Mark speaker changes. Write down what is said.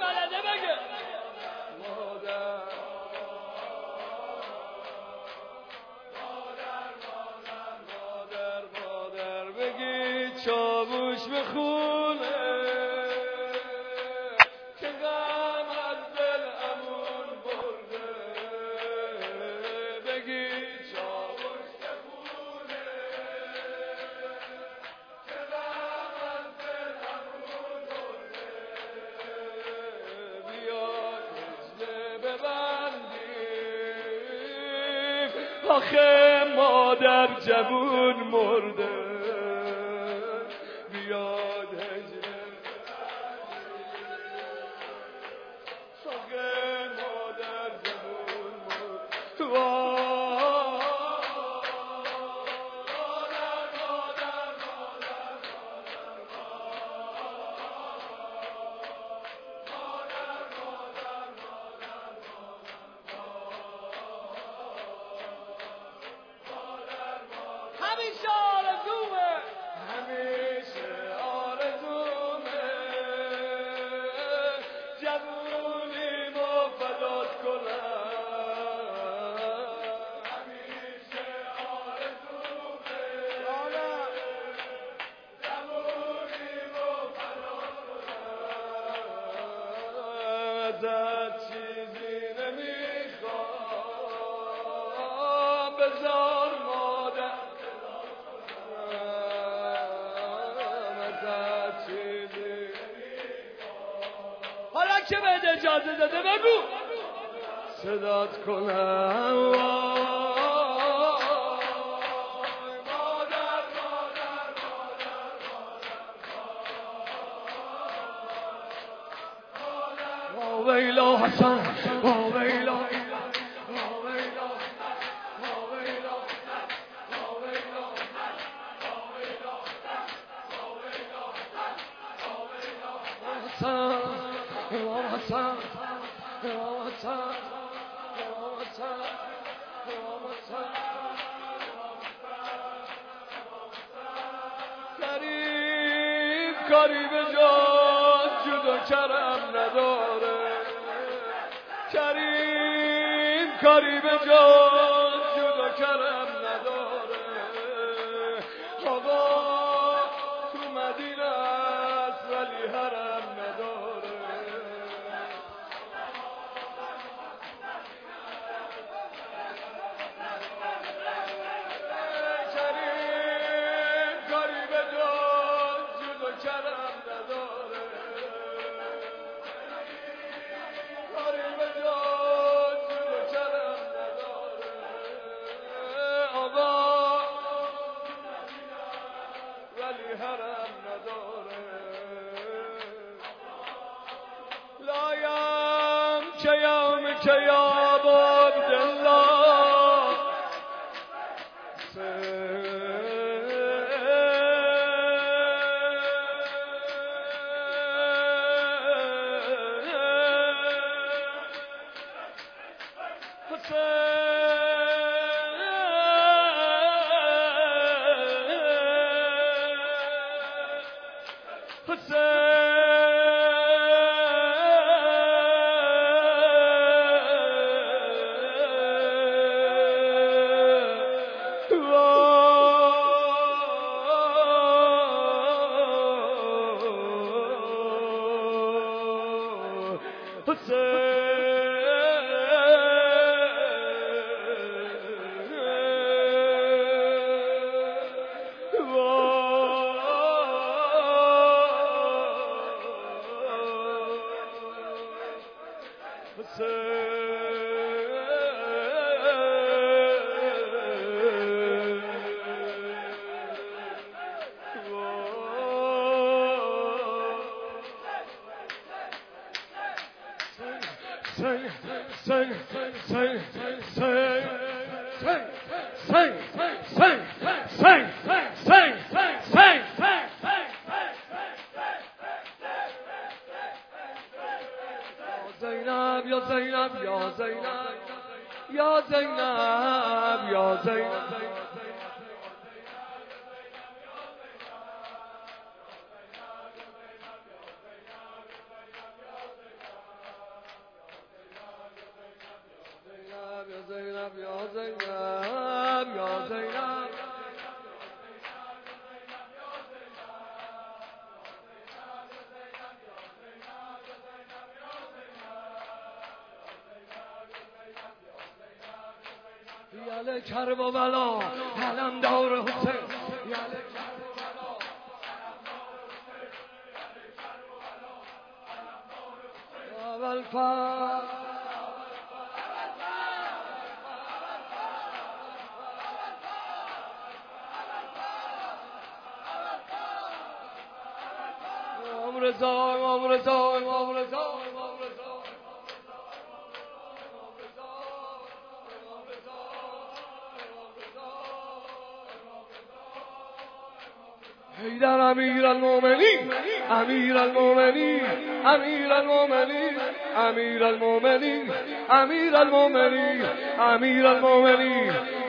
Speaker 1: بلده بگه
Speaker 2: مادر بگی چاووش بخونه که غم از دل امون برده بگی چاووش بخونه که غم از دل امون برده بیاد هجله ببندیم آخه مادر جوون مرده بیاد هجله آخه مادر جوون مرده
Speaker 1: همیشه آرزومه
Speaker 2: همیشه آرزومه جوونیمو فدات کنم همیشه آرزومه جوونیمو فدات کنم ازت چیزی نمیخوام بذار مادر
Speaker 1: حالا که بهت اجازه داده بگو
Speaker 2: صدات کنم ویلا حسن ویلا کریم کاری به جان جود و کرم نداره کریم کاری به جان جود و کرم نداره آقا تو مدینه است ولی حرم نداره حرم نداره لایم که یوم که یاب عبدالله
Speaker 1: زینب یا زینب یا زینب یاله کرب و بلا علم دار حسین یاله کرب و بلا علم دار حسین یاله کرب و بلا علم دار حسین اول فر رضا امام رضا امام رضا امام رضا حیدر امیر المؤمنین امیر المؤمنین امیر المؤمنین امیر المؤمنین امیر المؤمنین امیر المؤمنین